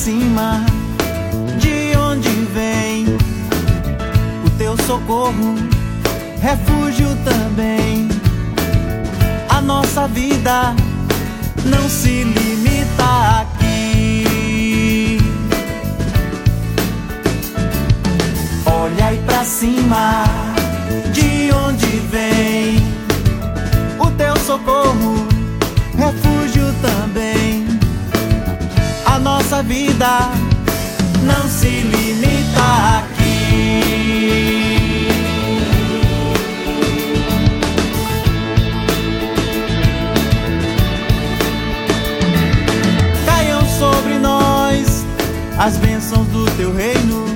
cima, de onde vem o teu socorro, refúgio também. A nossa vida não se limita aqui. Olha aí pra cima, de onde vem o teu socorro, refúgio também. A nossa vida não se limita aqui. Caiam sobre nós as bênçãos do teu reino,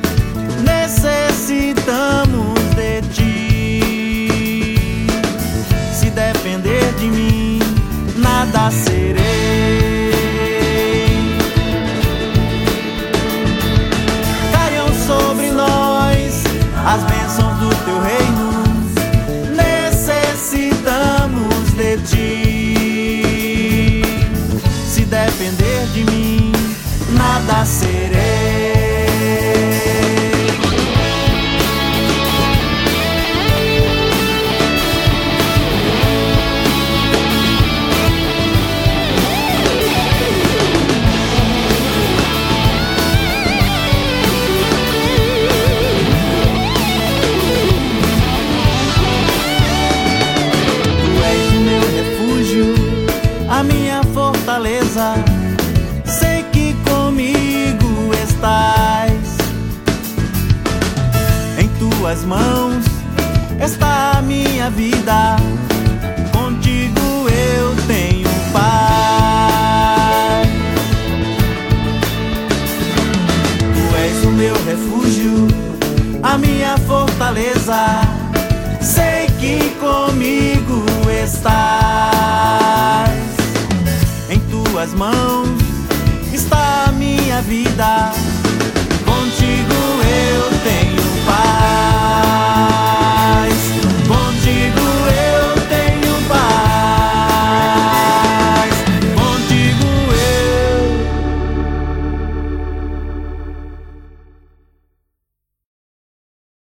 necessitamos de ti. Se depender de mim, nada serei. Caiam sobre nós as bênçãos do teu reino, necessitamos de ti. Se depender de mim, nada serei. A minha fortaleza, sei que comigo estás. Em tuas mãos está a minha vida, contigo eu tenho paz. Tu és o meu refúgio, a minha fortaleza, sei que comigo estás. Em tuas mãos está a minha vida, contigo eu tenho paz.